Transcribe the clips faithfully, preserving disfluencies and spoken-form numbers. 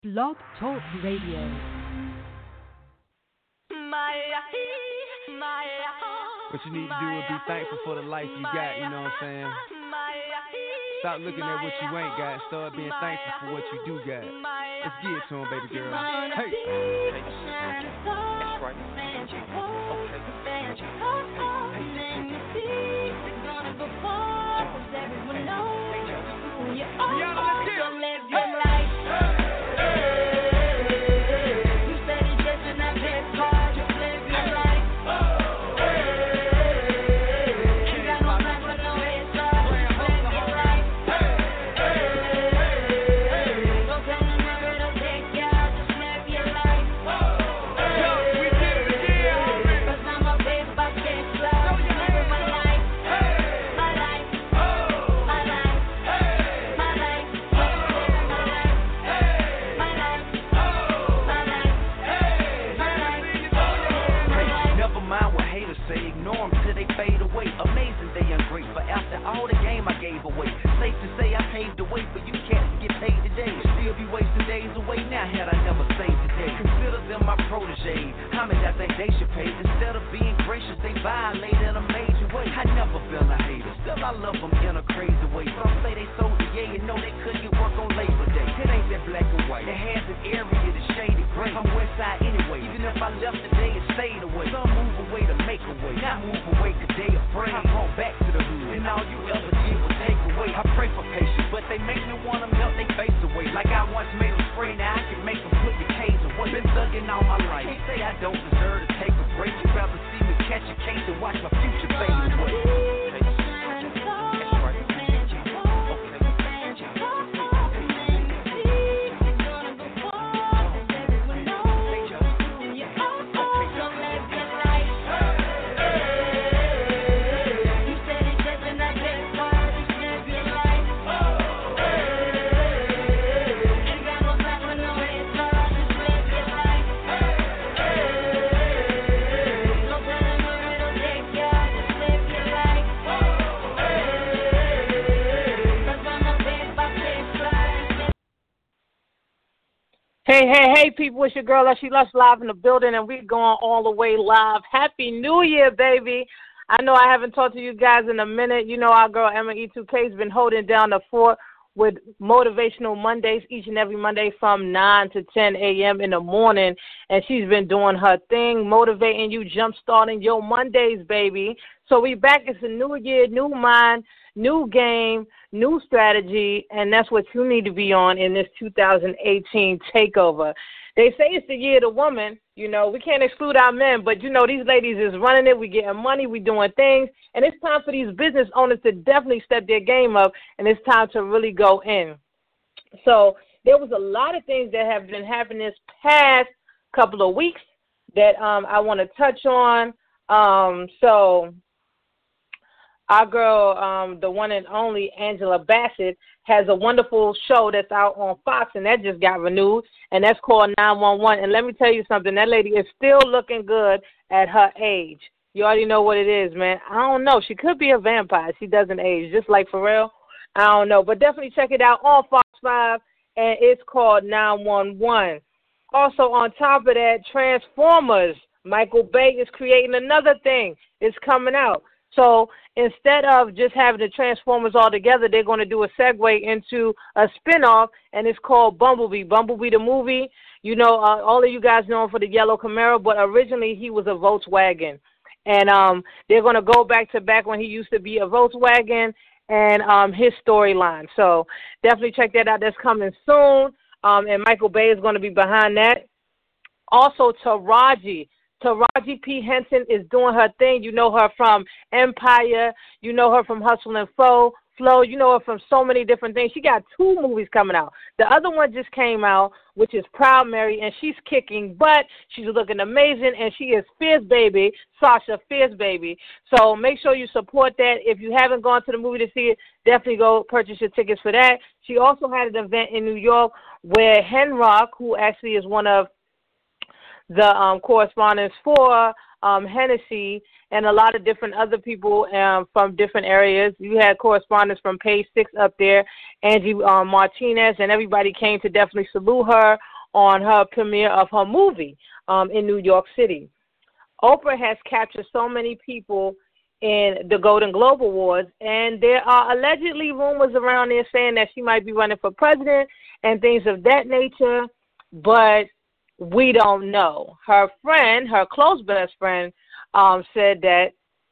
Blog Talk Radio. What you need to do is be thankful for the life you got, you know what I'm saying? Stop looking at what you ain't got and start being thankful for what you do got. Let's get it to him, baby girl. Hey! That's right. Hey, hey, hey, people, it's your girl, Leslie Lush, live in the building, and we're going all the way live. Happy New Year, baby. I know I haven't talked to you guys in a minute. You know our girl, Emma E two K, has been holding down the fort with Motivational Mondays each and every Monday from nine to ten a.m. in the morning, and she's been doing her thing, motivating you, jump-starting your Mondays, baby. So we back. It's a new year, new mind, new game, new strategy, and that's what you need to be on in this two thousand eighteen takeover. They say it's the year of the woman. You know, we can't exclude our men, but, you know, these ladies is running it. We getting money. We doing things. And it's time for these business owners to definitely step their game up, and it's time to really go in. So there was a lot of things that have been happening this past couple of weeks that um, I want to touch on. Um, so our girl, um, the one and only Angela Bassett, has a wonderful show that's out on Fox, and that just got renewed, and that's called nine one one. And let me tell you something, that lady is still looking good at her age. You already know what it is, man. I don't know. She could be a vampire. She doesn't age, just like Pharrell. I don't know. But definitely check it out on Fox five, and it's called nine one one. Also, on top of that, Transformers. Michael Bay is creating another thing. It's coming out. So instead of just having the Transformers all together, they're going to do a segue into a spinoff, and it's called Bumblebee. Bumblebee the movie, you know, uh, all of you guys know him for the yellow Camaro, but originally he was a Volkswagen. And um, they're going to go back to back when he used to be a Volkswagen and um, his storyline. So definitely check that out. That's coming soon, um, and Michael Bay is going to be behind that. Also, Taraji. Taraji P. Henson is doing her thing. You know her from Empire. You know her from Hustle and Flow. Flow. You know her from so many different things. She got two movies coming out. The other one just came out, which is Proud Mary, and she's kicking butt. She's looking amazing, and she is Fierce Baby, Sasha Fierce Baby. So make sure you support that. If you haven't gone to the movie to see it, definitely go purchase your tickets for that. She also had an event in New York where Henrock, who actually is one of the um, correspondents for um, Hennessy and a lot of different other people um, from different areas. You had correspondents from Page Six up there, Angie um, Martinez, and everybody came to definitely salute her on her premiere of her movie um, in New York City. Oprah has captured so many people in the Golden Globe Awards, and there are allegedly rumors around there saying that she might be running for president and things of that nature, but we don't know. Her friend, her close best friend, um, said that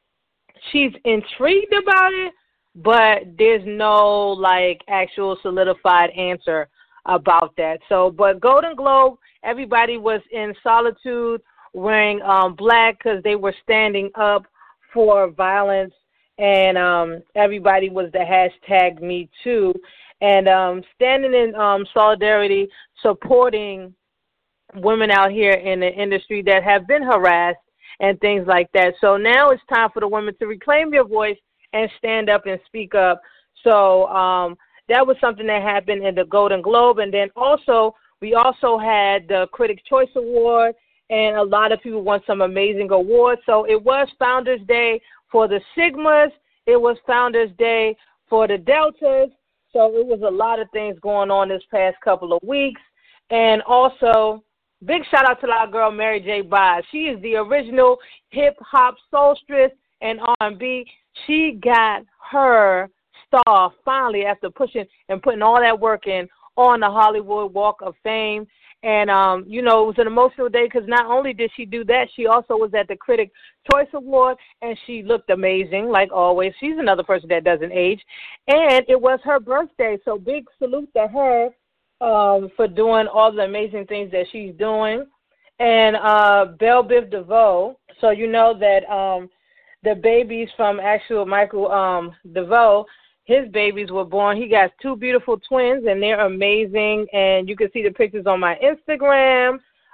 she's intrigued about it, but there's no, like, actual solidified answer about that. So, but Golden Globe, everybody was in solitude, wearing um, black because they were standing up for violence, and um, everybody was the hashtag Me Too, and um, standing in um, solidarity, supporting women out here in the industry that have been harassed and things like that. So now it's time for the women to reclaim their voice and stand up and speak up. So um, that was something that happened in the Golden Globe, and then also we also had the Critics' Choice Award, and a lot of people won some amazing awards. So it was Founders Day for the Sigmas. It was Founders Day for the Deltas. So it was a lot of things going on this past couple of weeks. And also, big shout out to our girl Mary J. Blige. She is the original hip-hop soulstress and R and B. She got her star finally after pushing and putting all that work in on the Hollywood Walk of Fame. And, um, you know, it was an emotional day because not only did she do that, she also was at the Critics' Choice Award, and she looked amazing, like always. She's another person that doesn't age. And it was her birthday, so big salute to her um, for doing all the amazing things that she's doing. And uh, Belle Biv DeVoe, so you know that um, the babies from actual Michael um, DeVoe, his babies were born. He got two beautiful twins, and they're amazing. And you can see the pictures on my Instagram.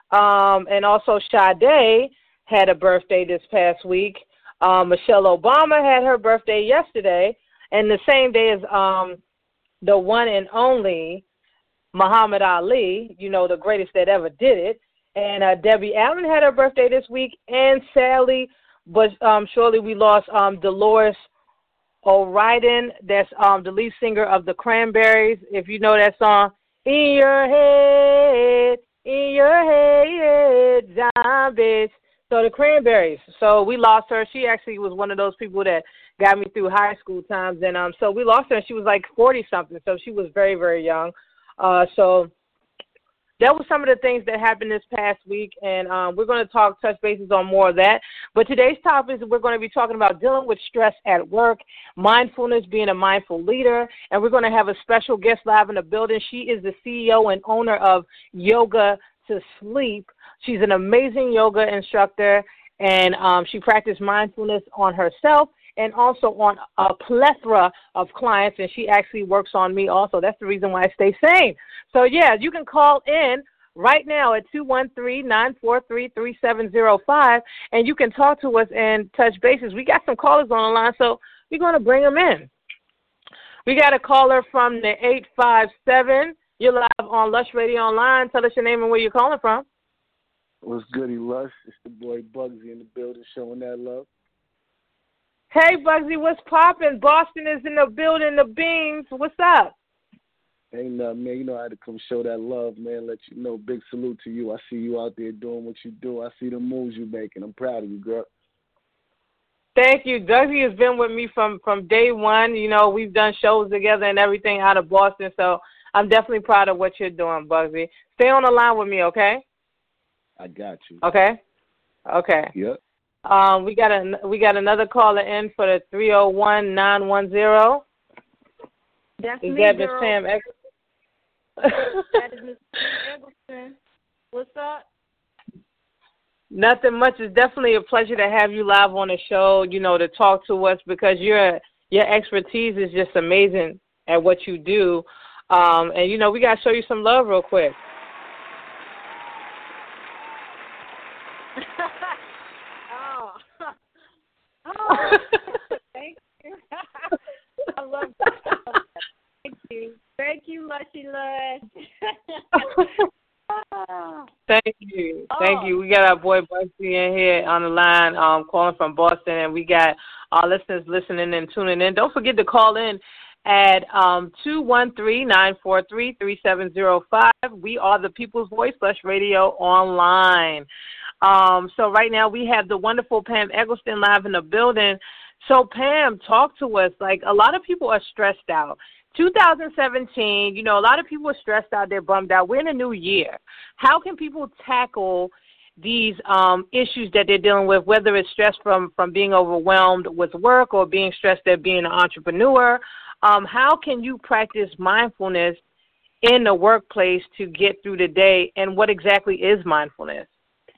Um, and also Sade had a birthday this past week. Um, Michelle Obama had her birthday yesterday, and the same day as um, the one and only Muhammad Ali, you know, the greatest that ever did it. And uh, Debbie Allen had her birthday this week. And sadly, but um, surely we lost um, Dolores O'Riordan, that's um, the lead singer of the Cranberries. If you know that song, in your head, in your head, zombies. So the Cranberries. So we lost her. She actually was one of those people that got me through high school times. And um, so we lost her, and she was like forty-something. So she was very, very young. Uh, so that was some of the things that happened this past week, and um, we're going to talk, touch bases on more of that. But today's topic is we're going to be talking about dealing with stress at work, mindfulness, being a mindful leader, and we're going to have a special guest live in the building. She is the C E O and owner of Yoga to Sleep. She's an amazing yoga instructor, and um, she practiced mindfulness on herself and also on a plethora of clients, and she actually works on me also. That's the reason why I stay sane. So, yeah, you can call in right now at two one three, nine four three, three seven zero five, and you can talk to us and touch bases. We got some callers on the line, so we're going to bring them in. We got a caller from the eight five seven. You're live on Lush Radio Online. Tell us your name and where you're calling from. What's goody, Lush? It's the boy Bugsy in the building showing that love. Hey, Bugsy, what's poppin'? Boston is in the building, the beams. What's up? Ain't nothing, man. You know I had to come show that love, man. Let you know. Big salute to you. I see you out there doing what you do. I see the moves you making. I'm proud of you, girl. Thank you. Bugsy has been with me from, from day one. You know, we've done shows together and everything out of Boston, so I'm definitely proud of what you're doing, Bugsy. Stay on the line with me, okay? I got you. Okay? Okay. Yep. Um, we got a we got another caller in for the three oh one, nine one zero. That's is me, that Miss girl. Sam Eggleston? That is Miss Sam Eggleston. What's up? Nothing much. It's definitely a pleasure to have you live on the show, you know, to talk to us because your your expertise is just amazing at what you do. Um, and, you know, we got to show you some love real quick. oh. oh. Thank you. I love that. Thank you. Thank you, Lushy Lush. Thank you. Thank you. We got our boy Bugsy in here on the line, um, calling from Boston, and we got our listeners listening and tuning in. Don't forget to call in at um, two one three, nine four three, three seven zero five. We are the People's Voice Flush Radio Online. Um, so right now we have the wonderful Pam Eggleston live in the building. So Pam, talk to us. Like, a lot of people are stressed out. two thousand seventeen, you know, a lot of people are stressed out. They're bummed out. We're in a new year. How can people tackle these um, issues that they're dealing with, whether it's stress from, from being overwhelmed with work or being stressed at being an entrepreneur? Um, how can you practice mindfulness in the workplace to get through the day, and what exactly is mindfulness?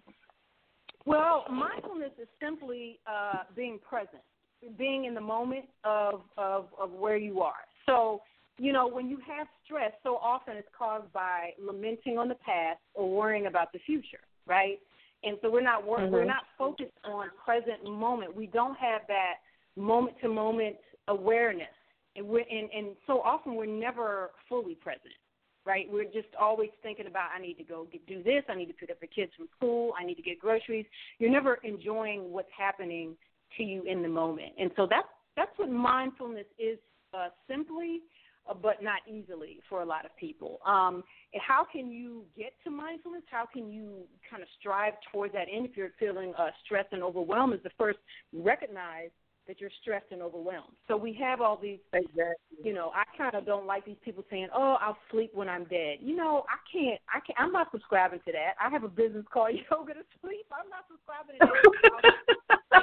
Well, mindfulness is simply uh, being present, being in the moment of, of, of where you are. So, you know, when you have stress, so often it's caused by lamenting on the past or worrying about the future, right? And so we're not wor- mm-hmm. we're not focused on present moment. We don't have that moment-to-moment awareness. And, we're, and, and so often we're never fully present, right? We're just always thinking about, I need to go get, do this, I need to pick up the kids from school, I need to get groceries. You're never enjoying what's happening to you in the moment. And so that's, that's what mindfulness is uh, simply, uh, but not easily for a lot of people. Um, and how can you get to mindfulness? How can you kind of strive towards that end if you're feeling uh, stressed and overwhelmed? Is the first recognize that you're stressed and overwhelmed. So we have all these, exactly. you know, I kind of don't like these people saying, oh, I'll sleep when I'm dead. You know, I can't, I can't, I'm not subscribing to that. I have a business called Yoga to Sleep. I'm not subscribing to that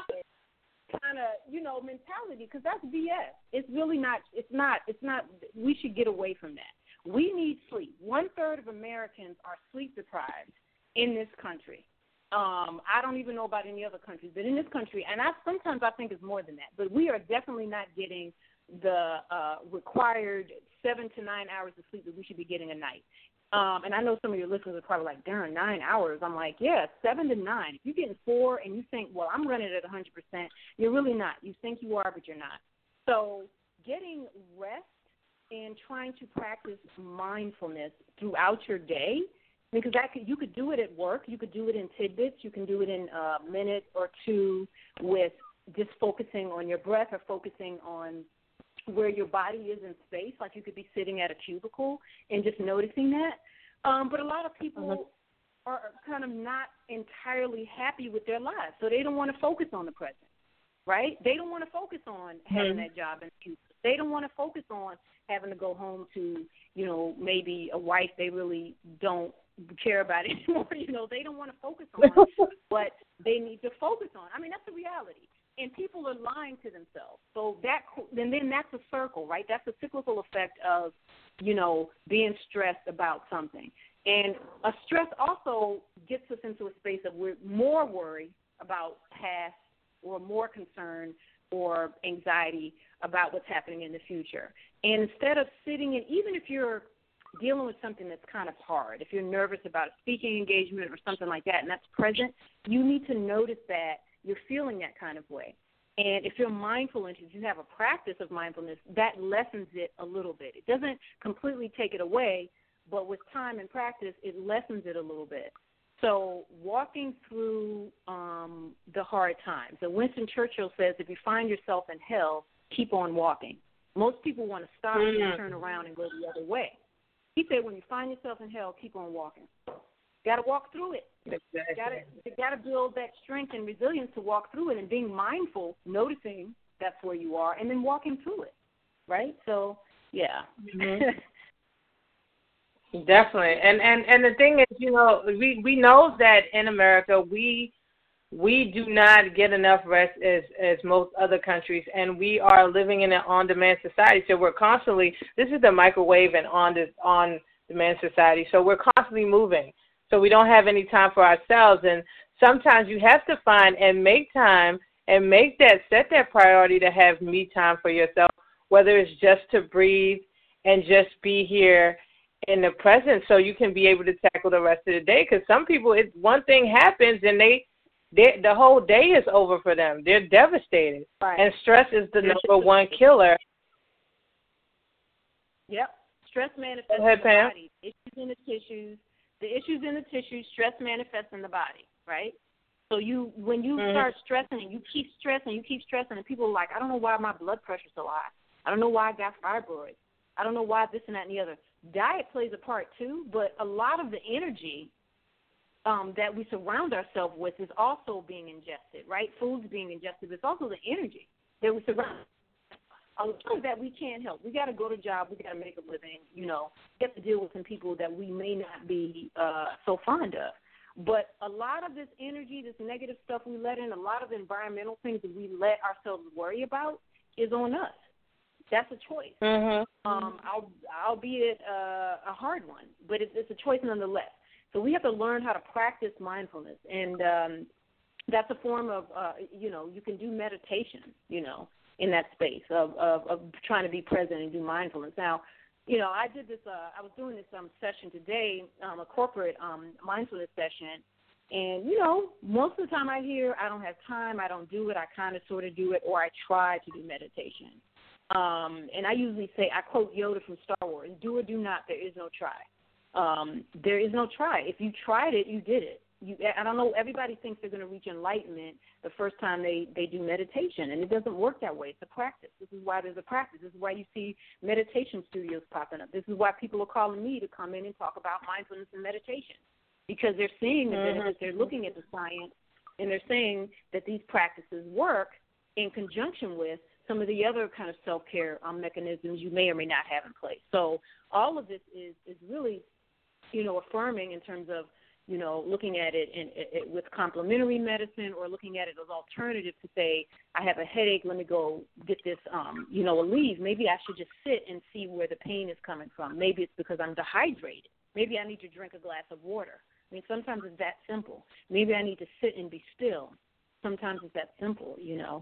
kind of, you know, mentality, because that's B S. It's really not, it's not, it's not, we should get away from that. We need sleep. One third of Americans are sleep deprived in this country. Um, I don't even know about any other countries, but in this country, and I sometimes I think it's more than that, but we are definitely not getting the uh, required seven to nine hours of sleep that we should be getting a night. Um, and I know some of your listeners are probably like, darn, nine hours. I'm like, yeah, seven to nine. If you're getting four and you think, well, I'm running at one hundred percent, you're really not. You think you are, but you're not. So getting rest and trying to practice mindfulness throughout your day, because that could, you could do it at work. You could do it in tidbits. You can do it in a minute or two with just focusing on your breath or focusing on where your body is in space. Like you could be sitting at a cubicle and just noticing that. Um, but a lot of people mm-hmm. are kind of not entirely happy with their lives, so they don't want to focus on the present, right? They don't want to focus on having mm-hmm. that job in the future. They don't want to focus on having to go home to, you know, maybe a wife they really don't care about anymore. You know, they don't want to focus on what they need to focus on. I mean, that's the reality. And people are lying to themselves. So that, and then that's a circle, right? That's a cyclical effect of, you know, being stressed about something. And a stress also gets us into a space of we're more worried about past or more concern or anxiety about what's happening in the future. And instead of sitting in, even if you're dealing with something that's kind of hard, if you're nervous about a speaking engagement or something like that, and that's present, you need to notice that you're feeling that kind of way. And if you're mindful and if you have a practice of mindfulness, that lessens it a little bit. It doesn't completely take it away, but with time and practice, it lessens it a little bit. So walking through um, the hard times. And Winston Churchill says, if you find yourself in hell, keep on walking. Most people want to stop mm-hmm. and turn around and go the other way. He said, when you find yourself in hell, keep on walking. You got to walk through it. Exactly. You got to build that strength and resilience to walk through it, and being mindful, noticing that's where you are, and then walking through it, right? So, yeah. Mm-hmm. Definitely. And, and and the thing is, you know, we, we know that in America we we do not get enough rest as, as most other countries, and we are living in an on-demand society. So we're constantly, this is the microwave and on this on-demand society, so we're constantly moving. So we don't have any time for ourselves, and sometimes you have to find and make time and make that, set that priority to have me time for yourself, whether it's just to breathe and just be here in the present so you can be able to tackle the rest of the day. Because some people, it, one thing happens and they, they, the whole day is over for them. They're devastated. Right. And stress is the number one killer. Yep. Stress manifests ahead, in the Pam. body. Issues in the tissues. The issues in the tissues, stress manifests in the body, right? So you, when you mm-hmm. start stressing and you keep stressing, you keep stressing, and people are like, I don't know why my blood pressure's so high. I don't know why I got fibroids. I don't know why this and that and the other. Diet plays a part too, but a lot of the energy um, that we surround ourselves with is also being ingested, right? Food's being ingested, but it's also the energy that we surround. A lot of that we can't help. We got to go to job. We got to make a living. You know, we have to deal with some people that we may not be uh, so fond of. But a lot of this energy, this negative stuff we let in, a lot of the environmental things that we let ourselves worry about is on us. That's a choice, mm-hmm. um, I'll, albeit uh, a hard one, but it's, it's a choice nonetheless. So we have to learn how to practice mindfulness, and um, that's a form of, uh, you know, you can do meditation, you know, in that space of, of, of trying to be present and do mindfulness. Now, you know, I did this, uh, I was doing this um, session today, um, a corporate um, mindfulness session, and, you know, most of the time I hear I don't have time, I don't do it, I kind of sort of do it, or I try to do meditation. Um, and I usually say, I quote Yoda from Star Wars, do or do not, there is no try. Um, there is no try. If you tried it, you did it. You, I don't know, everybody thinks they're going to reach enlightenment the first time they, they do meditation, and it doesn't work that way. It's a practice. This is why there's a practice. This is why you see meditation studios popping up. This is why people are calling me to come in and talk about mindfulness and meditation, because they're seeing the benefits. Mm-hmm. They're looking at the science, and they're saying that these practices work in conjunction with some of the other kind of self-care um, mechanisms you may or may not have in place. So all of this is, is really, you know, affirming in terms of, you know, looking at it, in, it with complementary medicine, or looking at it as alternative to say, I have a headache, let me go get this, um, you know, Aleve. Maybe I should just sit and see where the pain is coming from. Maybe it's because I'm dehydrated. Maybe I need to drink a glass of water. I mean, sometimes it's that simple. Maybe I need to sit and be still. Sometimes it's that simple, you know.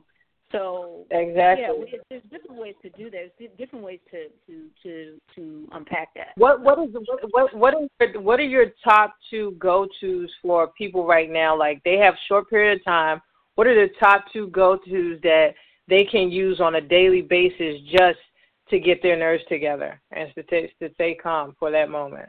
So exactly. Yeah, there's different ways to do that. There's different ways to to to, to unpack that. What what is what what are what are your top two go tos for people right now? Like, they have short period of time. What are the top two go tos that they can use on a daily basis just to get their nerves together and to stay, to stay calm for that moment?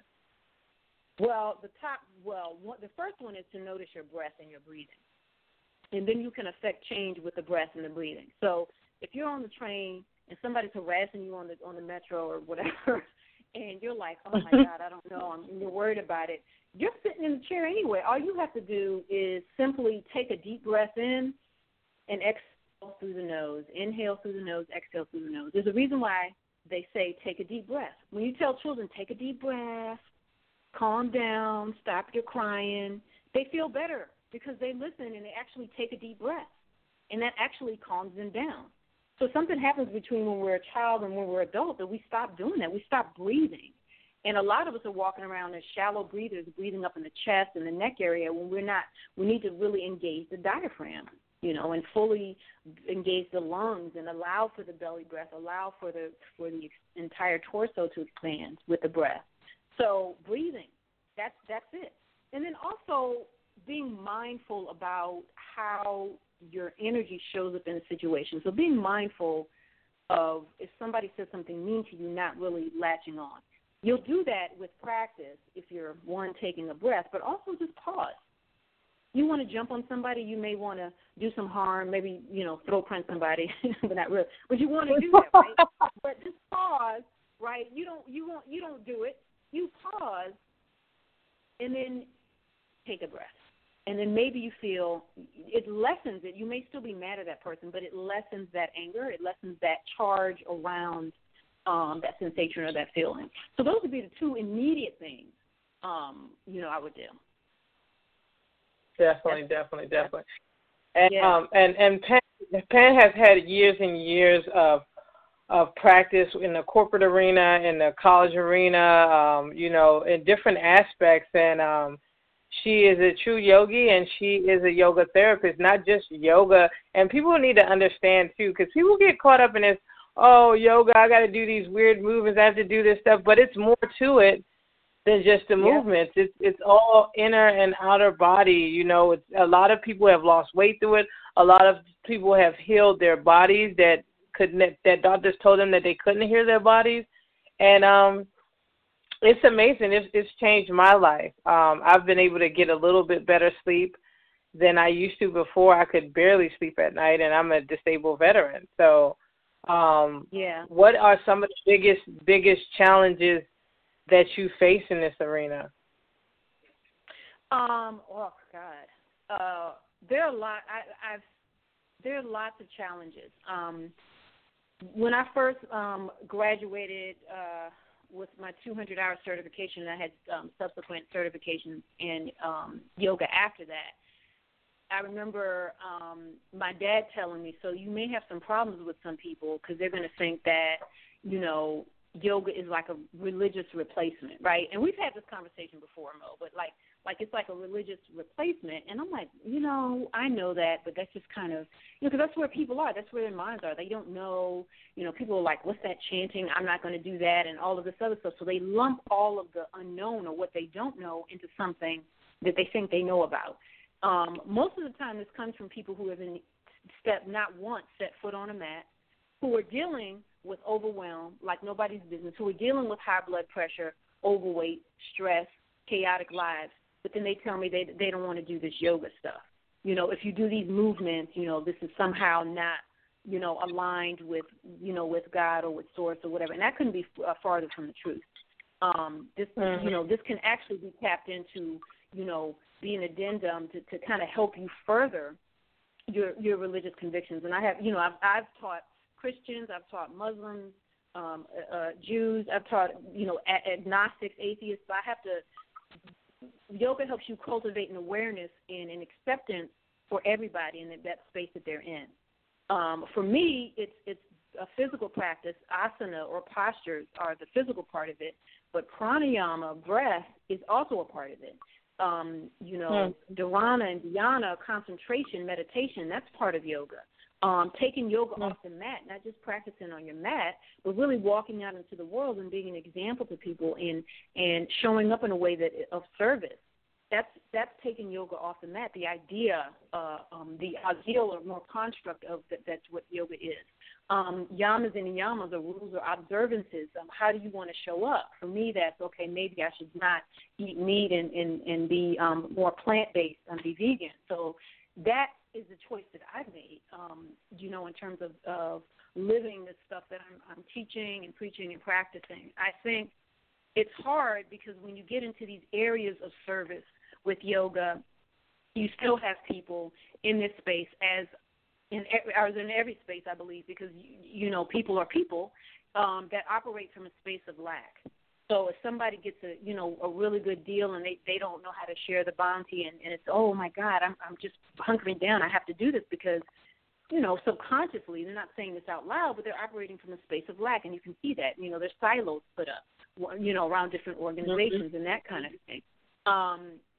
Well, the top well one, the first one is to notice your breath and your breathing. And then you can affect change with the breath and the breathing. So if you're on the train and somebody's harassing you on the on the metro or whatever, and you're like, oh, my God, I don't know, I'm, and you're worried about it, you're sitting in the chair anyway. All you have to do is simply take a deep breath in and exhale through the nose. Inhale through the nose, exhale through the nose. There's a reason why they say take a deep breath. When you tell children, take a deep breath, calm down, stop your crying, they feel better, because they listen and they actually take a deep breath, and that actually calms them down. So something happens between when we're a child and when we're adult that we stop doing that. We stop breathing. And a lot of us are walking around as shallow breathers, breathing up in the chest and the neck area, when we're not. We need to really engage the diaphragm, you know, and fully engage the lungs and allow for the belly breath, allow for the for the entire torso to expand with the breath. So breathing, that's that's it. And then also being mindful about how your energy shows up in a situation. So being mindful of if somebody says something mean to you, not really latching on. You'll do that with practice if you're, one, taking a breath, but also just pause. You want to jump on somebody, you may want to do some harm, maybe, you know, throat punch somebody, but not really. But you want to do that, right? But just pause, right? You don't, you won't, you don't do it. You pause, and then take a breath. And then maybe you feel it lessens it. You may still be mad at that person, but it lessens that anger. It lessens that charge around um, that sensation or that feeling. So those would be the two immediate things, um, you know, I would do. Definitely, That's, definitely, definitely. And yeah. um, and and Penn, Penn has had years and years of of practice in the corporate arena, in the college arena, um, you know, in different aspects, and um. She is a true yogi, and she is a yoga therapist, not just yoga. And people need to understand, too, because people get caught up in this, oh, yoga, I got to do these weird movements, I have to do this stuff. But it's more to it than just the yeah. movements. It's it's all inner and outer body. You know, it's, a lot of people have lost weight through it. A lot of people have healed their bodies that couldn't, that doctors told them that they couldn't heal their bodies. And, um. It's amazing. It's, it's changed my life. Um, I've been able to get a little bit better sleep than I used to before. I could barely sleep at night, and I'm a disabled veteran. So Um, yeah. What are some of the biggest biggest challenges that you face in this arena? Um. Oh God. Uh. There are a lot. I, I've. There are lots of challenges. Um. When I first um graduated uh with my two hundred hour certification, and I had um, subsequent certifications in um yoga after that. I remember um, my dad telling me, so you may have some problems with some people because they're going to think that, you know, yoga is like a religious replacement, right? And we've had this conversation before, Mo, but like, like it's like a religious replacement. And I'm like, you know, I know that, but that's just kind of, you know, because that's where people are. That's where their minds are. They don't know, you know, people are like, what's that chanting? I'm not going to do that and all of this other stuff. So they lump all of the unknown or what they don't know into something that they think they know about. Um, most of the time, this comes from people who have in step not once set foot on a mat, who are dealing with overwhelm like nobody's business, who are dealing with high blood pressure, overweight, stress, chaotic lives. But then they tell me they they don't want to do this yoga stuff. You know, if you do these movements, you know, this is somehow not, you know, aligned with, you know, with God or with Source or whatever. And that couldn't be uh, farther from the truth. Um, this, mm-hmm. you know, this can actually be tapped into, you know, be an addendum to, to kind of help you further your your religious convictions. And I have, you know, I've, I've taught Christians, I've taught Muslims, um, uh, Jews, I've taught, you know, a- agnostics, atheists. I have to, yoga helps you cultivate an awareness and an acceptance for everybody in that space that they're in. Um, for me, it's it's a physical practice. Asana or postures are the physical part of it, but pranayama, breath, is also a part of it. Um, you know, hmm. dharana and dhyana, concentration, meditation, that's part of yoga. Um, taking yoga hmm. off the mat, not just practicing on your mat, but really walking out into the world and being an example to people and, and showing up in a way that of service. That's that's taking yoga off the mat. The idea, uh, um, the ideal or more construct of that, that's what yoga is. Um, yamas and niyamas are rules or observances. Um, how do you want to show up? For me, that's, okay, maybe I should not eat meat and, and, and be um, more plant-based and be vegan. So that is the choice that I've made, um, you know, in terms of, of living this stuff that I'm, I'm teaching and preaching and practicing. I think it's hard because when you get into these areas of service with yoga, you still have people in this space as in, or in every space, I believe, because, you know, people are people um, that operate from a space of lack. So if somebody gets a, you know, a really good deal and they, they don't know how to share the bounty and, and it's, oh, my God, I'm I'm just hunkering down. I have to do this because, you know, subconsciously, they're not saying this out loud, but they're operating from a space of lack, and you can see that. You know, there's silos put up, you know, around different organizations mm-hmm. and that kind of thing. Um,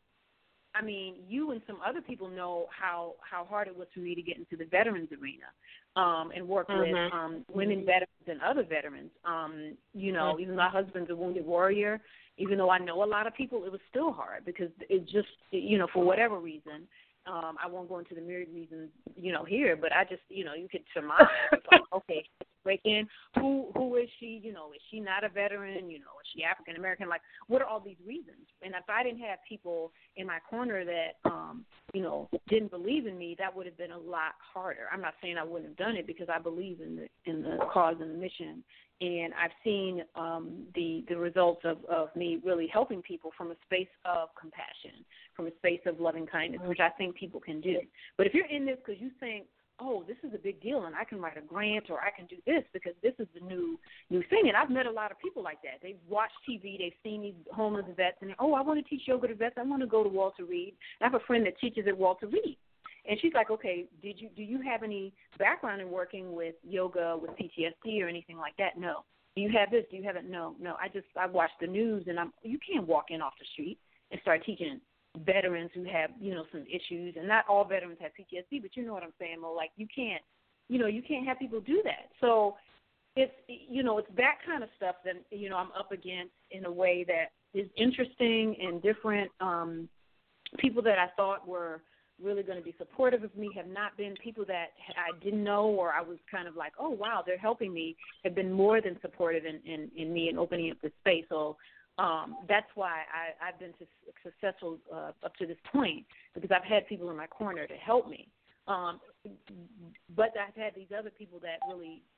I mean, you and some other people know how, how hard it was for me to get into the veterans arena um, and work mm-hmm. with um, women veterans and other veterans. Um, you know, mm-hmm. even though my husband's a wounded warrior, even though I know a lot of people, it was still hard because it just, you know, for whatever reason, um, I won't go into the myriad reasons, you know, here, but I just, you know, you could surmise, like, okay, break in, who who is she, you know, is she not a veteran, you know, is she African American, like, what are all these reasons? And if I didn't have people in my corner that, um, you know, didn't believe in me, that would have been a lot harder. I'm not saying I wouldn't have done it because I believe in the in the cause and the mission, and I've seen um, the the results of, of me really helping people from a space of compassion, from a space of loving kindness, which I think people can do. But if you're in this because you think, oh, this is a big deal, and I can write a grant or I can do this because this is the new new thing. And I've met a lot of people like that. They've watched T V, they've seen these homeless vets, and they, oh, I want to teach yoga to vets. I want to go to Walter Reed. I have a friend that teaches at Walter Reed. And she's like, okay, did you do you have any background in working with yoga, with P T S D or anything like that? No. Do you have this? Do you have it? No, no. I just I watch the news, and I'm you can't walk in off the street and start teaching veterans who have, you know, some issues, and not all veterans have P T S D, but you know what I'm saying, Mo, like you can't, you know, you can't have people do that. So it's, you know, it's that kind of stuff that, you know, I'm up against in a way that is interesting and different. Um, people that I thought were really going to be supportive of me have not been. People that I didn't know or I was kind of like, oh, wow, they're helping me, have been more than supportive in, in, in me and opening up this space. So Um, that's why I, I've been successful uh, up to this point, because I've had people in my corner to help me. Um, but I've had these other people that really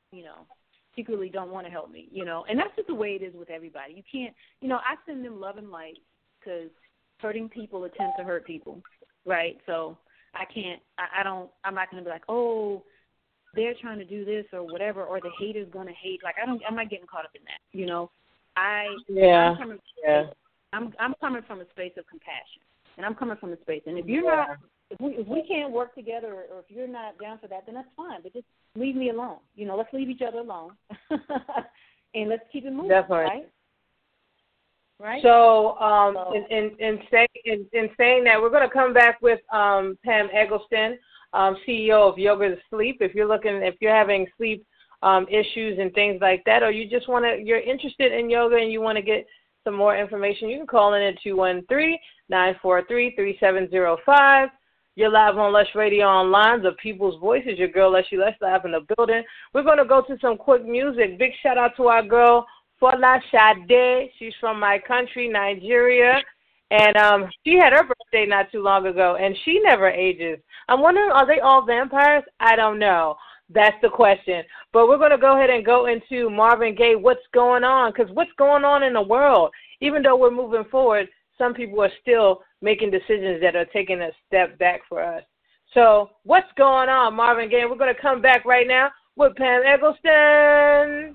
you know, secretly don't want to help me, you know. And that's just the way it is with everybody. You can't, you know, I send them love and light because hurting people attempt to hurt people, right? So I can't, I, I don't, I'm not going to be like, oh, they're trying to do this or whatever, or the hater's going to hate. Like, I don't, I'm not getting caught up in that, you know. I, yeah, I'm coming, yeah. I'm, I'm coming from a space of compassion, and I'm coming from a space. And if you're not, if we, if we can't work together, or, or if you're not down for that, then that's fine. But just leave me alone. You know, let's leave each other alone, and let's keep it moving. Definitely. Right. Right. So, um, so. in, in, in, say, in, in saying that, we're going to come back with um, Pam Eggleston, um, C E O of Yoga to Sleep. If you're looking, if you're having sleep um, issues and things like that, or you just want to, you're interested in yoga and you want to get some more information, you can call in at two one three, nine four three, three seven zero five. You're live on Lush Radio Online, the People's Voices. Your girl, Leslie Lush, live in the building. We're going to go to some quick music. Big shout out to our girl, Fola Sade. She's from my country, Nigeria. And um, she had her birthday not too long ago, and she never ages. I'm wondering, are they all vampires? I don't know. That's the question. But we're going to go ahead and go into Marvin Gaye, what's going on? Because what's going on in the world? Even though we're moving forward, some people are still making decisions that are taking a step back for us. So what's going on, Marvin Gaye? We're going to come back right now with Pam Eggleston.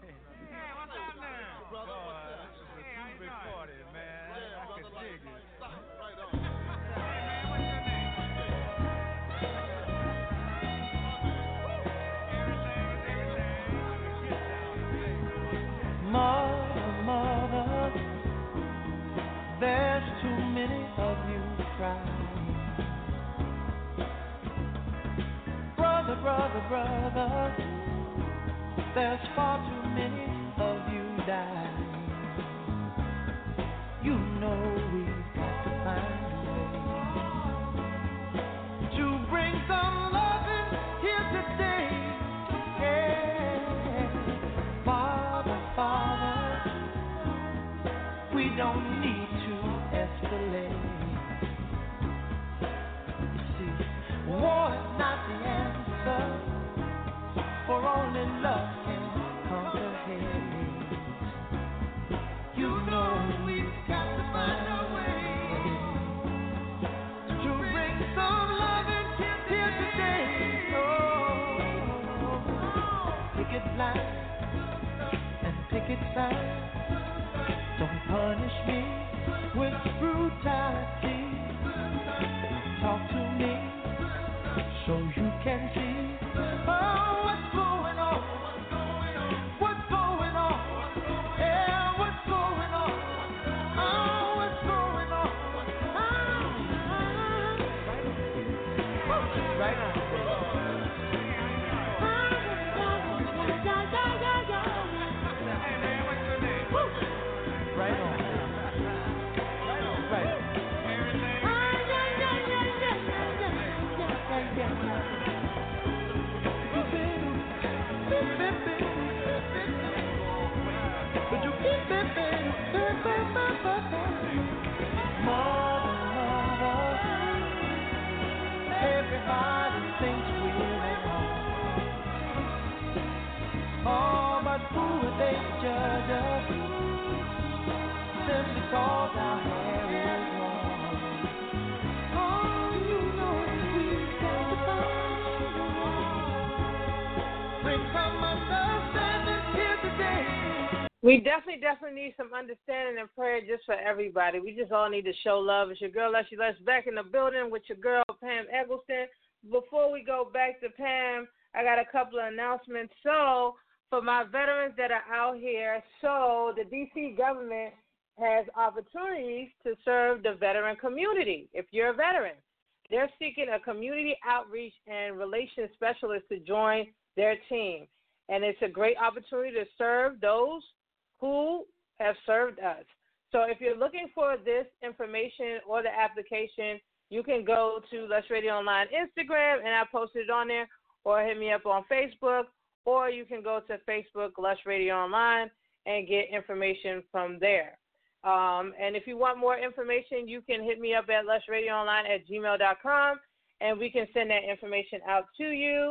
Mother, mother, there's too many of you crying. Brother, brother, brother, there's far too many of you dying. You know we've got to find a way to bring some loving here today. Yeah. Father, Father, we don't need to escalate. You see, war is not the answer, for only love can conquer hate. You know we've got to find a way to bring some loving here today. Oh, picket line and picket sign. Don't punish me with brutality. Talk to me so you can see, oh, what's going on? What's going on? Yeah, what's going on? Oh, what's going on? Oh, right on. Right on. Right. Everybody thinks we're wrong. Oh, but who are they to judge us? Simply cause our hair is long. Oh, you know we've got to find a way. Bring some understanding here today. We definitely, definitely need some understanding and prayer just for everybody. We just all need to show love. It's your girl, Leslie Les, back in the building with your girl, Pam Eggleston. Before we go back to Pam, I got a couple of announcements. So, for my veterans that are out here, so the D C government has opportunities to serve the veteran community. If you're a veteran, they're seeking a community outreach and relations specialist to join their team. And it's a great opportunity to serve those who have served us. So if you're looking for this information or the application, you can go to Lush Radio Online Instagram, and I posted it on there, or hit me up on Facebook, or you can go to Facebook, Lush Radio Online, and get information from there. Um, and if you want more information, you can hit me up at lushradioonline at gmail dot com, and we can send that information out to you.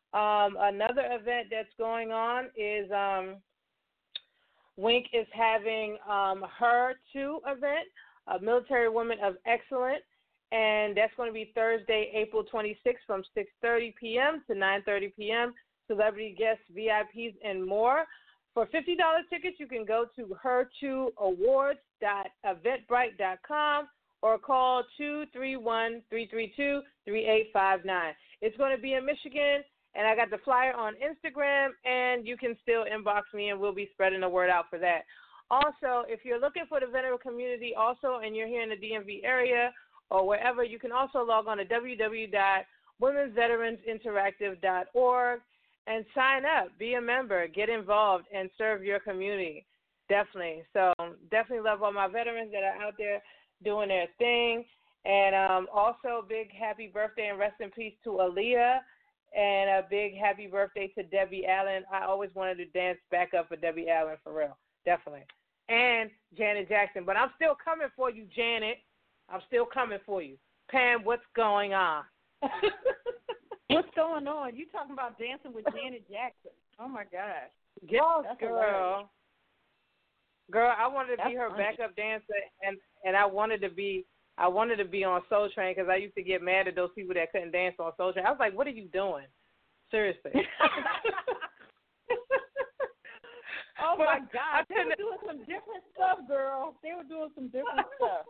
Um, another event that's going on is um, Wink is having um, her two event, a Military Woman of Excellence, and that's going to be Thursday, April twenty-sixth from six thirty p.m. to nine thirty p.m. Celebrity guests, V I Ps, and more. For fifty dollars tickets, you can go to her two awards dot eventbrite dot com or call two three one, three three two, three eight five nine. It's going to be in Michigan, and I got the flyer on Instagram, and you can still inbox me, and we'll be spreading the word out for that. Also, if you're looking for the veteran community also, and you're here in the D M V area or wherever, you can also log on to w w w dot women's veterans interactive dot org and sign up, be a member, get involved, and serve your community. Definitely. So definitely love all my veterans that are out there doing their thing. And um, also, big happy birthday and rest in peace to Aaliyah, and a big happy birthday to Debbie Allen. I always wanted to dance back up for Debbie Allen, for real, definitely. And Janet Jackson. But I'm still coming for you, Janet. I'm still coming for you. Pam, what's going on? What's going on? You talking about dancing with Janet Jackson? Oh my gosh! Yes, That's girl. hilarious. Girl, I wanted to That's be her funny. backup dancer, and and I wanted to be I wanted to be on Soul Train because I used to get mad at those people that couldn't dance on Soul Train. I was like, what are you doing? Seriously. Oh But my I God! They were couldn't- doing some different stuff, girl. They were doing some different stuff.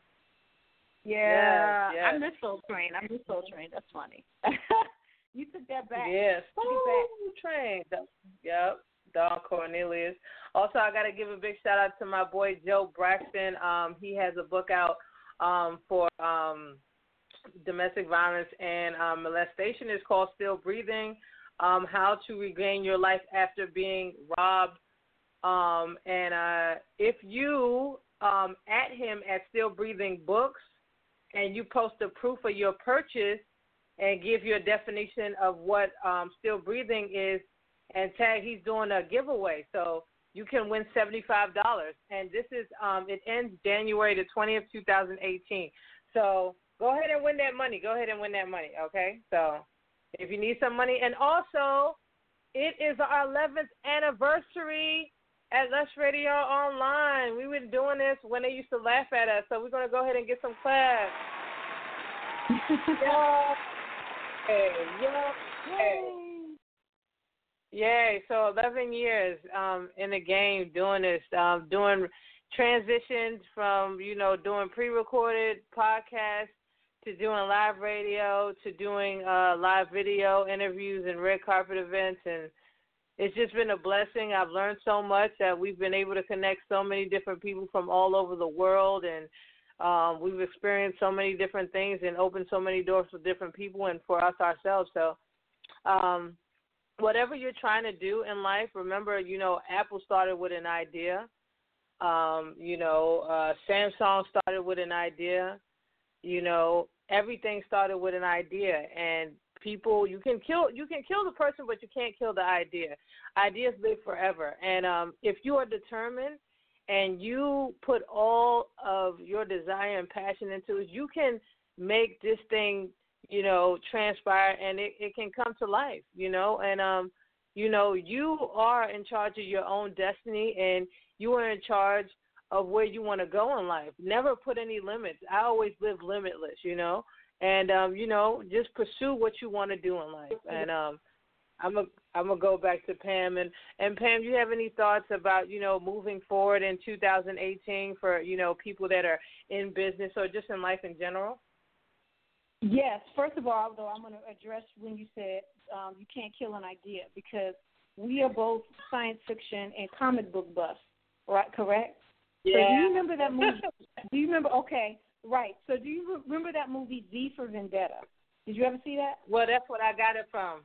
Yes, Yeah, yes. I miss Soul Train. I miss Soul Train. That's funny. You took that back. Yes, Took it Soul Train. Yep, Don Cornelius. Also, I got to give a big shout out to my boy Joe Braxton. Um, he has a book out um, for um, domestic violence and um, molestation. It's called Still Breathing, um, How to Regain Your Life After Being Robbed. Um, and uh, if you um, at him at Still Breathing Books and you post a proof of your purchase and give your definition of what um, Still Breathing is and tag, he's doing a giveaway. So you can win seventy-five dollars. And this is, um, it ends January the twentieth, twenty eighteen. So go ahead and win that money. Go ahead and win that money, okay? So if you need some money. And also, it is our eleventh anniversary at Lush Radio Online. We've been doing this when they used to laugh at us. So we're going to go ahead and get some claps. Yeah. Hey, yeah. Hey. Yay. So eleven years um, in the game doing this, um, doing transitions from, you know, doing pre-recorded podcasts to doing live radio to doing uh, live video interviews and red carpet events. And it's just been a blessing. I've learned so much that we've been able to connect so many different people from all over the world, and um, we've experienced so many different things and opened so many doors for different people and for us ourselves. So um, whatever you're trying to do in life, remember, you know, Apple started with an idea. Um, you know, uh, Samsung started with an idea. You know, everything started with an idea, and people, you can kill you can kill the person, but you can't kill the idea. Ideas live forever, and um, if you are determined and you put all of your desire and passion into it, you can make this thing, you know, transpire, and it, it can come to life, you know. And um, you know, you are in charge of your own destiny, and you are in charge of where you want to go in life. Never put any limits. I always live limitless, you know. And, um, you know, just pursue what you want to do in life. And um, I'm going I'm gonna go back to Pam. And, and, Pam, do you have any thoughts about, you know, moving forward in two thousand eighteen for, you know, people that are in business or just in life in general? Yes. First of all, though, I'm going to address when you said um, you can't kill an idea, because we are both science fiction and comic book buffs, right? Correct? Yeah. So do you remember that movie? Do you remember? Okay, right. So do you remember that movie V for Vendetta? Did you ever see that? Well, that's what I got it from.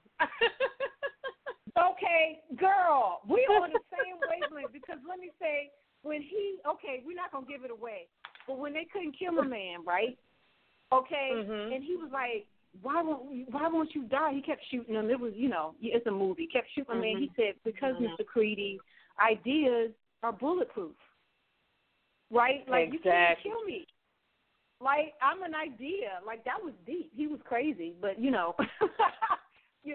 Okay, girl, we on the same wavelength, because let me say, when he, okay, we're not going to give it away, but when they couldn't kill a man, right? Okay, mm-hmm. And he was like, why won't why won't you die? He kept shooting him. It was, you know, it's a movie. He kept shooting him, mm-hmm. and he said, because, mm-hmm. Mister Creedy, ideas are bulletproof. Right? Like, exactly. You can't kill me. Like, I'm an idea. Like, that was deep. He was crazy, but, you know, you know.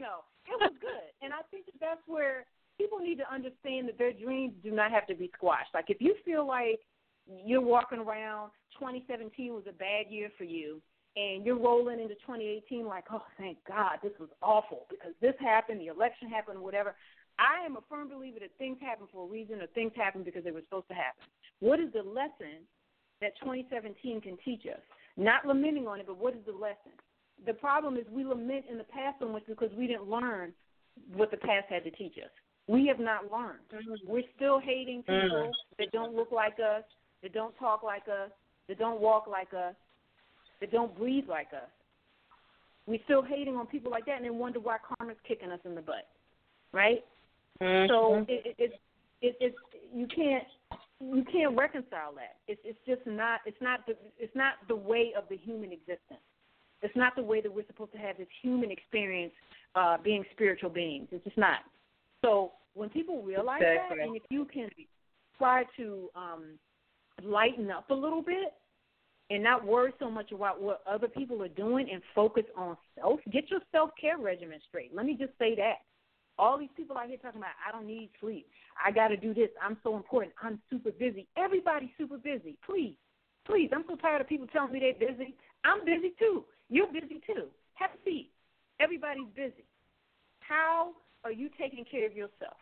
it was good. And I think that that's where people need to understand that their dreams do not have to be squashed. Like, if you feel like you're walking around, twenty seventeen was a bad year for you, and you're rolling into twenty eighteen like, oh, thank God, this was awful because this happened, the election happened, whatever. I am a firm believer that things happen for a reason or things happen because they were supposed to happen. What is the lesson that twenty seventeen can teach us? Not lamenting on it, but what is the lesson? The problem is we lament in the past so much because we didn't learn what the past had to teach us. We have not learned. Mm-hmm. We're still hating people mm-hmm. that don't look like us, that don't talk like us, that don't walk like us, that don't breathe like us. We're still hating on people like that and then wonder why karma's kicking us in the butt, right? Mm-hmm. So it, it, it, it, it's you can't you can't reconcile that. It's it's just not it's not the it's not the way of the human existence. It's not the way that we're supposed to have this human experience uh, being spiritual beings. It's just not. So when people realize exactly. that, and if you can try to um, lighten up a little bit and not worry so much about what other people are doing and focus on self, get your self-care regimen straight. Let me just say that. All these people out here talking about, I don't need sleep. I got to do this. I'm so important. I'm super busy. Everybody's super busy. Please, please. I'm so tired of people telling me they're busy. I'm busy, too. You're busy, too. Have a seat. Everybody's busy. How are you taking care of yourself?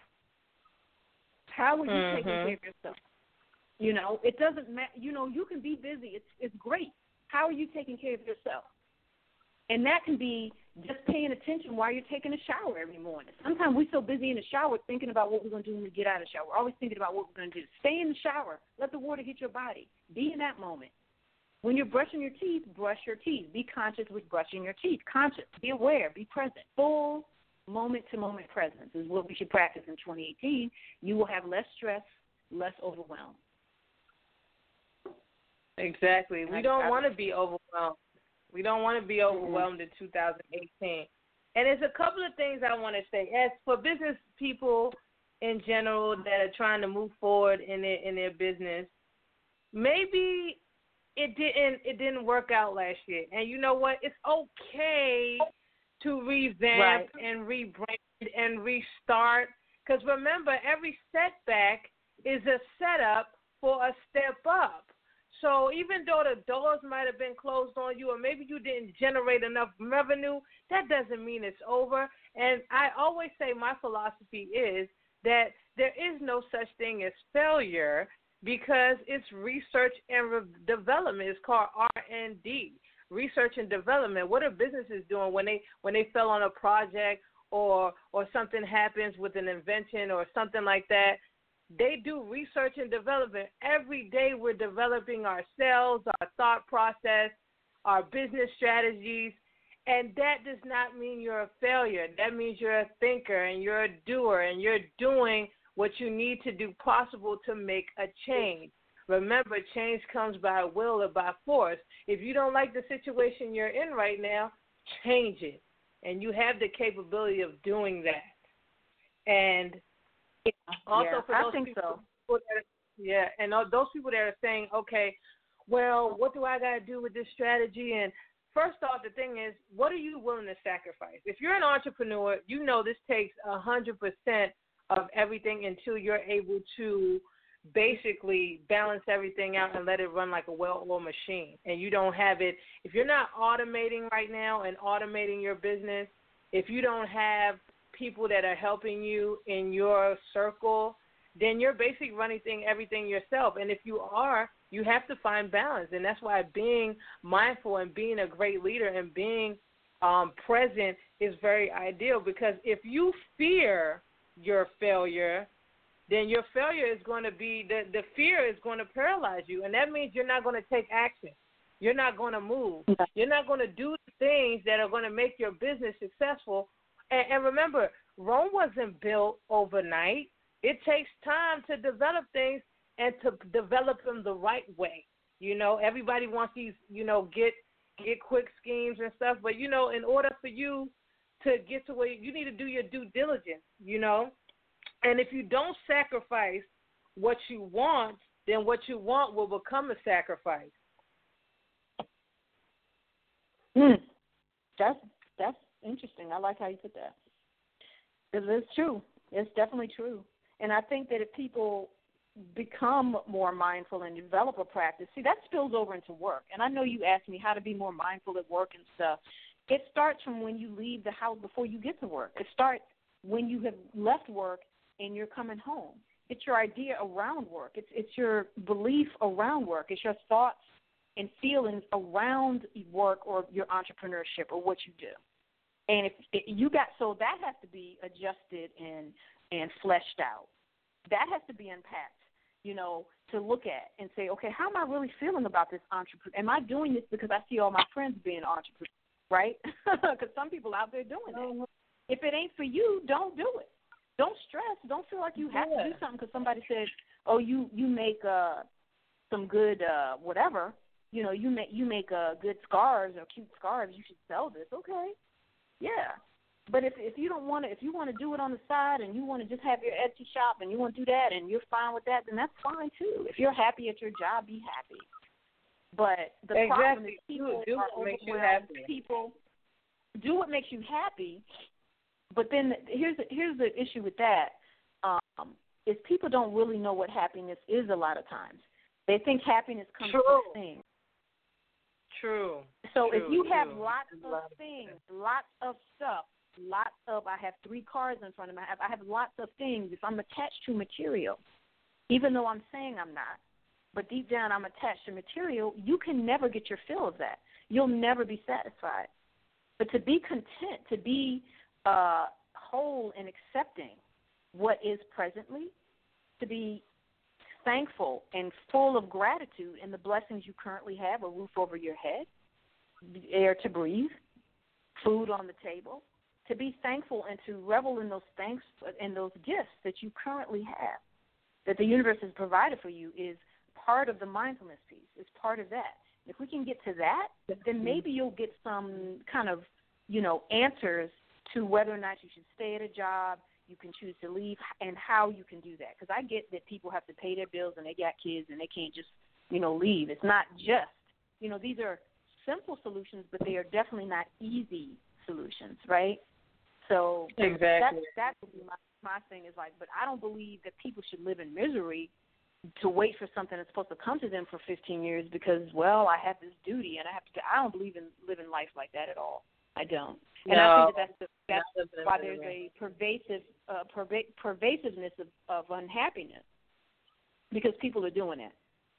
How are you mm-hmm. taking care of yourself? You know, it doesn't matter. You know, you can be busy. It's it's great. How are you taking care of yourself? And that can be just paying attention while you're taking a shower every morning. Sometimes we're so busy in the shower thinking about what we're going to do when we get out of the shower. We're always thinking about what we're going to do. Stay in the shower. Let the water hit your body. Be in that moment. When you're brushing your teeth, brush your teeth. Be conscious with brushing your teeth. Conscious. Be aware. Be present. Full moment-to-moment presence is what we should practice in twenty eighteen. You will have less stress, less overwhelm. Exactly. We don't want to be overwhelmed. We don't want to be overwhelmed in two thousand eighteen. And there's a couple of things I want to say. As for business people in general that are trying to move forward in their in their business, maybe it didn't it didn't work out last year. And you know what? It's okay to revamp right. and rebrand and restart. Because remember, every setback is a setup for a step up. So even though the doors might have been closed on you or maybe you didn't generate enough revenue, that doesn't mean it's over. And I always say my philosophy is that there is no such thing as failure because it's research and re- development. It's called R and D, research and development. What are businesses doing when they when they fell on a project or or something happens with an invention or something like that? They do research and development. Every day we're developing ourselves, our thought process, our business strategies, and that does not mean you're a failure. That means you're a thinker and you're a doer and you're doing what you need to do possible to make a change. Remember, change comes by will or by force. If you don't like the situation you're in right now, change it. And you have the capability of doing that. And also yeah, for those I think people, so. that are, yeah, and those people that are saying, okay, well, what do I got to do with this strategy? And first off, the thing is, what are you willing to sacrifice? If you're an entrepreneur, you know this takes one hundred percent of everything until you're able to basically balance everything out and let it run like a well-oiled machine. And you don't have it. If you're not automating right now and automating your business, if you don't have people that are helping you in your circle, then you're basically running thing, everything yourself. And if you are, you have to find balance. And that's why being mindful and being a great leader and being um, present is very ideal, because if you fear your failure, then your failure is going to be, the, the fear is going to paralyze you. And that means you're not going to take action. You're not going to move. You're not going to do things that are going to make your business successful. And, and remember, Rome wasn't built overnight. It takes time to develop things and to develop them the right way. You know, everybody wants these, you know, get get quick schemes and stuff. But, you know, in order for you to get to where you need to do your due diligence, you know. And if you don't sacrifice what you want, then what you want will become a sacrifice. Mm. That's that's interesting. I like how you put that. It's true. It's definitely true. And I think that if people become more mindful and develop a practice, see, that spills over into work. And I know you asked me how to be more mindful at work and stuff. It starts from when you leave the house before you get to work. It starts when you have left work and you're coming home. It's your idea around work. It's it's your belief around work. It's your thoughts and feelings around work or your entrepreneurship or what you do. And if it, you got, so that has to be adjusted and and fleshed out. That has to be unpacked, you know, to look at and say, okay, how am I really feeling about this entrepreneur? Am I doing this because I see all my friends being entrepreneurs, right? Because some people out there doing it. If it ain't for you, don't do it. Don't stress. Don't feel like you have yeah. to do something because somebody said, oh, you, you make uh, some good uh, whatever. You know, you make, you make uh, good scarves or cute scarves. You should sell this. Okay. Yeah. But if if you don't want to, if you want to do it on the side and you want to just have your Etsy shop and you want to do that and you're fine with that, then that's fine too. If you're happy at your job, be happy. But the exactly. problem is people do, do are what makes you overwhelmed. happy. People do what makes you happy, but then here's the, here's the issue with that um, is people don't really know what happiness is a lot of times. They think happiness comes True. from things. True. So True, if you have true. lots of things, lots of stuff, lots of, I have three cars in front of me, I have, I have lots of things. If I'm attached to material, even though I'm saying I'm not, but deep down I'm attached to material, you can never get your fill of that. You'll never be satisfied. But to be content, to be uh, whole and accepting what is presently, to be thankful and full of gratitude in the blessings you currently have, a roof over your head, air to breathe, food on the table, to be thankful and to revel in those thanks and those gifts that you currently have, that the universe has provided for you, is part of the mindfulness piece. It's part of that. If we can get to that, then maybe you'll get some kind of, you know, answers to whether or not you should stay at a job, you can choose to leave, and how you can do that. Because I get that people have to pay their bills and they got kids and they can't just, you know, leave. It's not just, you know, these are simple solutions, but they are definitely not easy solutions, right? So exactly. that, that would be my, my thing is like, but I don't believe that people should live in misery to wait for something that's supposed to come to them for fifteen years because, well, I have this duty and I have to, I don't believe in living life like that at all. I don't. And no, I think that that's, the, that's no, why there's a pervasive uh, perva- pervasiveness of, of unhappiness because people are doing it.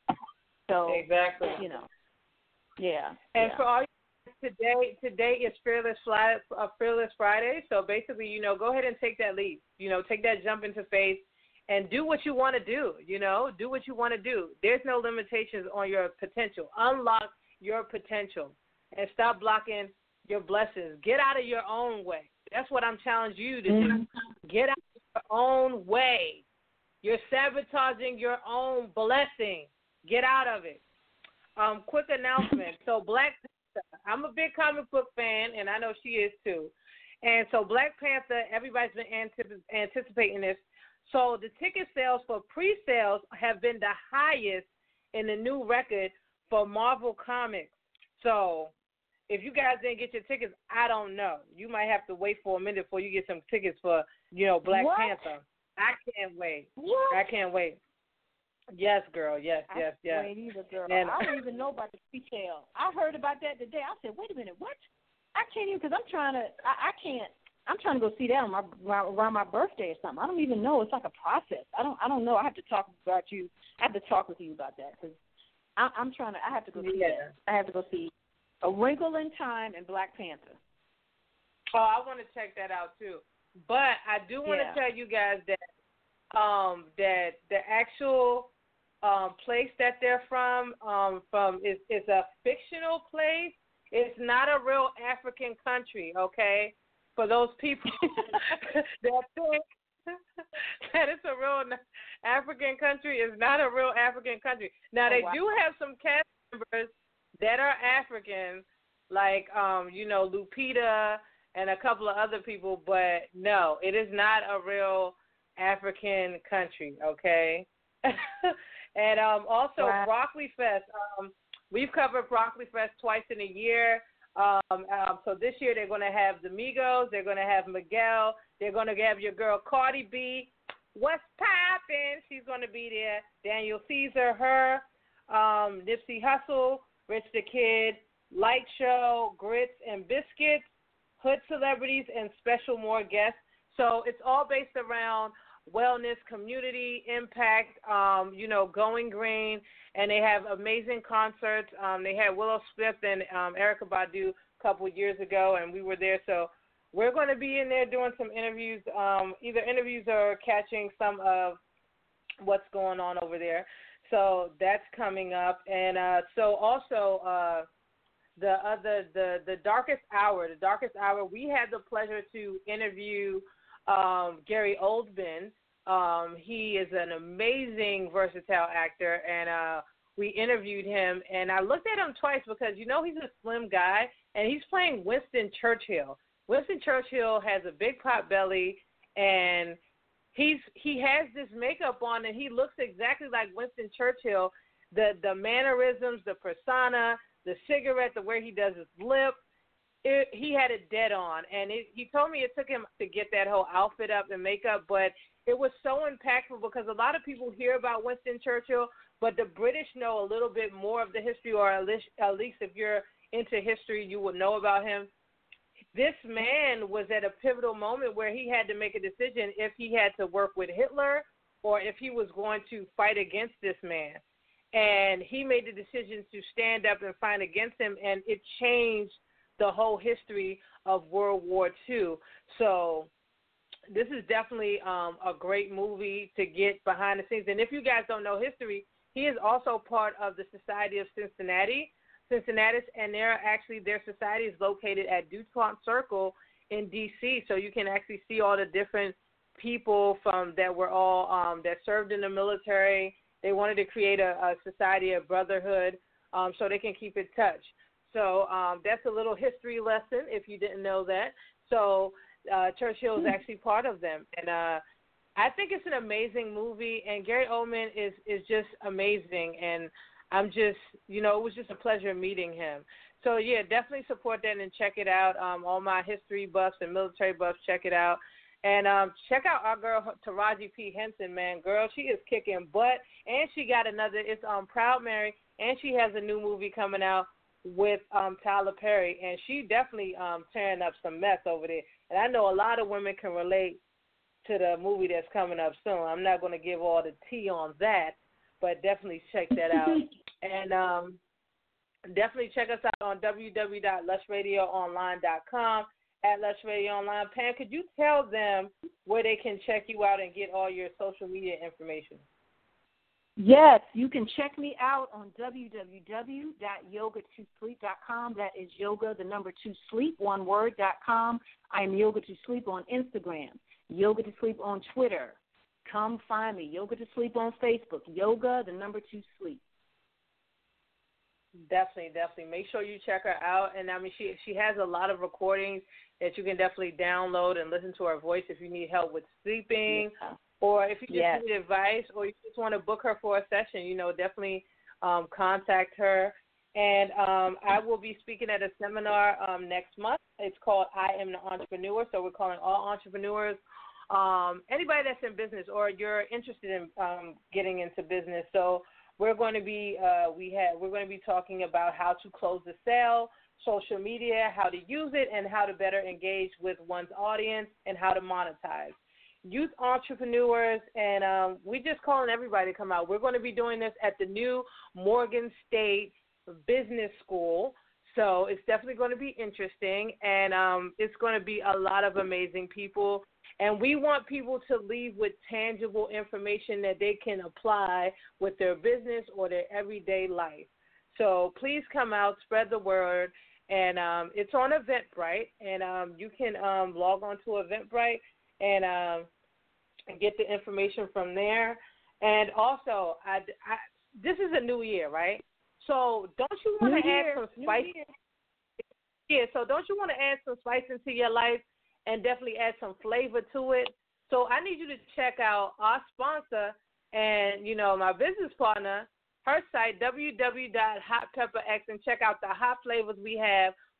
So, exactly. you know, yeah. And yeah. for all you, today, today is Fearless Friday, uh, Fearless Friday. So basically, you know, go ahead and take that leap. You know, take that jump into faith and do what you want to do. You know, do what you want to do. There's no limitations on your potential. Unlock your potential and stop blocking your blessings. Get out of your own way. That's what I'm challenging you to do. Mm-hmm. Get out of your own way. You're sabotaging your own blessing. Get out of it. Um, quick announcement. So Black Panther, I'm a big comic book fan, and I know she is too. And so Black Panther, everybody's been antip- anticipating this. So the ticket sales for pre-sales have been the highest in the new record for Marvel Comics. So if you guys didn't get your tickets, I don't know. You might have to wait for a minute before you get some tickets for, you know, Black what? Panther. I can't wait. What? I can't wait. Yes, girl. Yes, yes, I yes. Wait either, girl. And, I don't even know about the pre-sale. I heard about that today. I said, wait a minute, what? I can't even because I'm trying to. I, I can't. I'm trying to go see that on my around my birthday or something. I don't even know. It's like a process. I don't. I don't know. I have to talk about you. I have to talk with you about that because I'm trying to. I have to go see yeah. that. I have to go see A Wrinkle in Time and Black Panther. Oh, I want to check that out too. But I do want yeah. to tell you guys that um, that the actual um, place that they're from um, from is is a fictional place. It's not a real African country, okay? For those people that think that it's a real African country, it's not a real African country. Now, they oh, wow. do have some cast members that are Africans, like, um, you know, Lupita and a couple of other people, but no, it is not a real African country, okay? And um, also, wow. Broccoli Fest. Um, we've covered Broccoli Fest twice in a year. Um, um, so this year they're going to have the Migos, they're going to have Miguel, they're going to have your girl Cardi B. What's poppin'? She's going to be there. Daniel Caesar, her, um, Nipsey Hussle, Rich the Kid, Light Show, Grits and Biscuits, hood celebrities, and special more guests. So it's all based around wellness, community impact, um, you know, going green, and they have amazing concerts. Um, they had Willow Smith and um, Erykah Badu a couple of years ago, and we were there. So we're going to be in there doing some interviews, um, either interviews or catching some of what's going on over there. So that's coming up. And uh, so also uh, the other, the, the Darkest Hour, the Darkest Hour, we had the pleasure to interview um, Gary Oldman. Um, he is an amazing, versatile actor, and uh, we interviewed him. And I looked at him twice because, you know, he's a slim guy, and he's playing Winston Churchill. Winston Churchill has a big pot belly, and he's he has this makeup on, and he looks exactly like Winston Churchill. The the mannerisms, the persona, the cigarette, the way he does his lip, it, he had it dead on. And it, he told me it took him to get that whole outfit up and makeup, but it was so impactful because a lot of people hear about Winston Churchill, but the British know a little bit more of the history, or at least, at least if you're into history, you would know about him. This man was at a pivotal moment where he had to make a decision if he had to work with Hitler or if he was going to fight against this man. And he made the decision to stand up and fight against him, and it changed the whole history of World War Two. So this is definitely um, a great movie to get behind the scenes. And if you guys don't know history, he is also part of the Society of Cincinnati, Cincinnati, and they're actually, their society is located at DuPont Circle in D C, so you can actually see all the different people from that were all um, that served in the military. They wanted to create a, a society of brotherhood um, so they can keep in touch. So um, that's a little history lesson if you didn't know that. So uh, Churchill is actually part of them, and uh, I think it's an amazing movie. And Gary Oldman is is just amazing, and I'm just, you know, it was just a pleasure meeting him. So, yeah, definitely support that and check it out. Um, all my history buffs and military buffs, check it out. And um, check out our girl, Taraji P. Henson, man. Girl, she is kicking butt. And she got another, it's um, Proud Mary, and she has a new movie coming out with um, Tyler Perry. And she definitely um, tearing up some mess over there. And I know a lot of women can relate to the movie that's coming up soon. I'm not going to give all the tea on that, but definitely check that out. And um, definitely check us out on w w w dot lush radio online dot com, at Lush Radio Online. Pam, could you tell them where they can check you out and get all your social media information? Yes, you can check me out on w w w dot yoga to sleep dot com. That is yoga, the number two sleep, one word, dot com. I am Yoga to Sleep on Instagram, Yoga to Sleep on Twitter. Come find me. Yoga to Sleep on Facebook. Yoga, the number two sleep. Definitely, definitely. Make sure you check her out. And, I mean, she she has a lot of recordings that you can definitely download and listen to her voice if you need help with sleeping, yeah. or if you just yes. need advice, or you just want to book her for a session, you know, definitely um, contact her. And um, I will be speaking at a seminar um, next month. It's called I Am the Entrepreneur, so we're calling all entrepreneurs, um, anybody that's in business or you're interested in um, getting into business. So we're going to be uh, we have we're going to be talking about how to close the sale, social media, how to use it, and how to better engage with one's audience, and how to monetize. Youth entrepreneurs, and um, we're just calling everybody to come out. We're going to be doing this at the new Morgan State Business School, so it's definitely going to be interesting, and um, it's going to be a lot of amazing people. And we want people to leave with tangible information that they can apply with their business or their everyday life. So please come out, spread the word, and um, it's on Eventbrite, and um, you can um, log on to Eventbrite and, um, and get the information from there. And also, I, I, this is a new year, right? So don't you want to add some spice? Yeah, so don't you want to add some spice into your life and definitely add some flavor to it? So I need you to check out our sponsor and, you know, my business partner, her site, w w w dot hot pepper x, and check out the hot flavors we have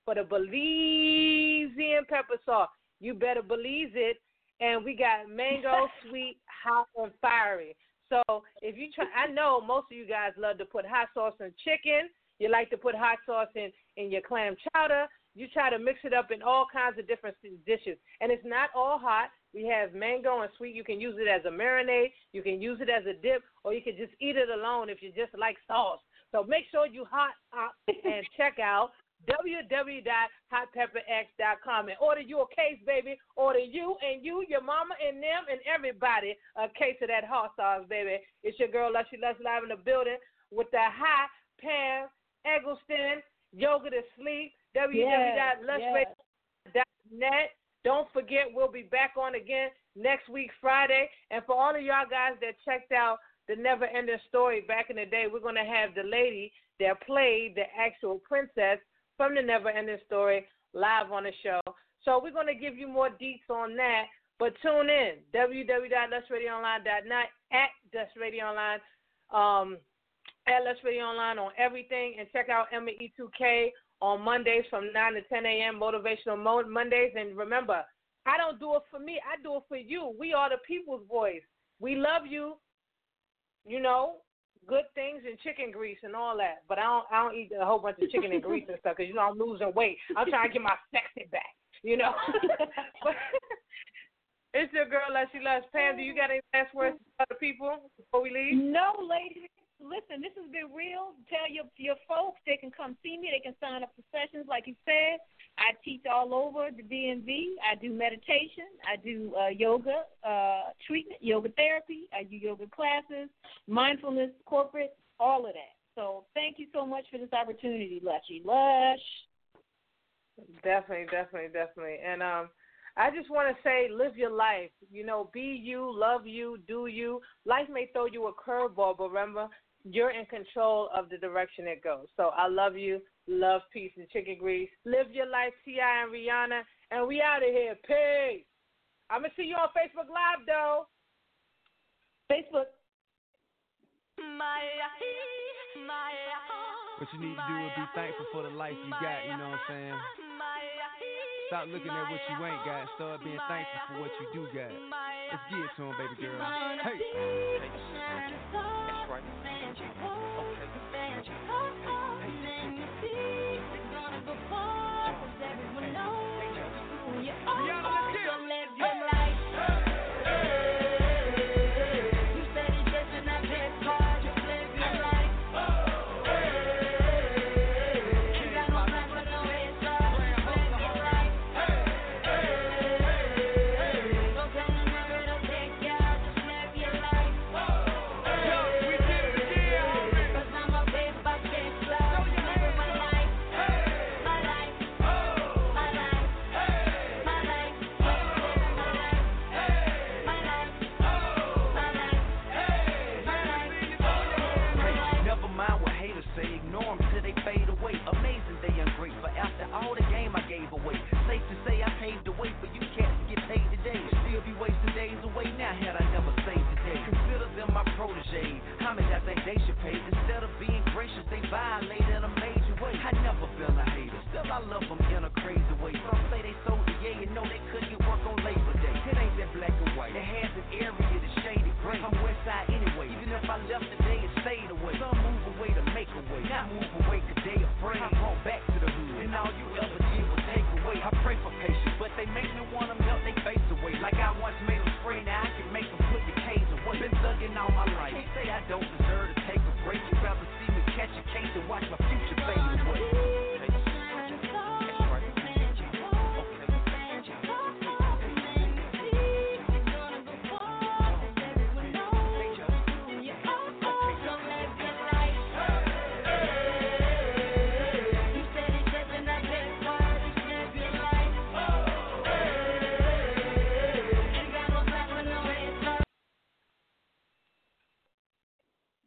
for the Belizean pepper sauce. You better believe it. And we got mango, sweet, hot, and fiery. So if you try, I know most of you guys love to put hot sauce in chicken. You like to put hot sauce in, in your clam chowder. You try to mix it up in all kinds of different dishes. And it's not all hot. We have mango and sweet. You can use it as a marinade. You can use it as a dip, or you can just eat it alone if you just like sauce. So make sure you hot up and check out w w w dot hot pepper x dot com and order you a case, baby. Order you and you, your mama and them and everybody a case of that hot sauce, baby. It's your girl, Lushy Lush, live in the building with the hot Pam Eggleston, Yoga to Sleep, w w w dot lush radio dot net. Don't forget, we'll be back on again next week, Friday. And for all of y'all guys that checked out the Never Ending Story back in the day, we're going to have the lady that played the actual princess from the Never Ending Story live on the show. So we're going to give you more deets on that. But tune in, w w w dot lush radio online dot net, at Lush Radio Online, um, at Lush Radio Online on everything. And check out Emma E two K on Mondays from nine to ten a.m., Motivational Mo- Mondays. And remember, I don't do it for me. I do it for you. We are the people's voice. We love you, you know, good things and chicken grease and all that. But I don't I don't eat a whole bunch of chicken and grease and stuff because, you know, I'm losing weight. I'm trying to get my sexy back, you know. But it's your girl, Lushy Lush. Pam, do you got any last words for the people before we leave? No, ladies. Listen, this has been real. Tell your your folks they can come see me. They can sign up for sessions, like you said. I teach all over the D M V. I do meditation. I do uh, yoga uh, treatment, yoga therapy. I do yoga classes, mindfulness, corporate, all of that. So thank you so much for this opportunity, Lushy Lush. Definitely, definitely, definitely. And um, I just want to say, live your life. You know, be you, love you, do you. Life may throw you a curveball, but remember, you're in control of the direction it goes. So I love you. Love, peace, and chicken grease. Live your life, T I and Rihanna. And we out of here. Peace. I'm going to see you on Facebook Live, though. Facebook. What you need to do is be thankful for the life you got, you know what I'm saying? Stop looking at what you ain't got. Start being thankful for what you do got. Let's get it to him, baby girl. Hey. That's right. Okay.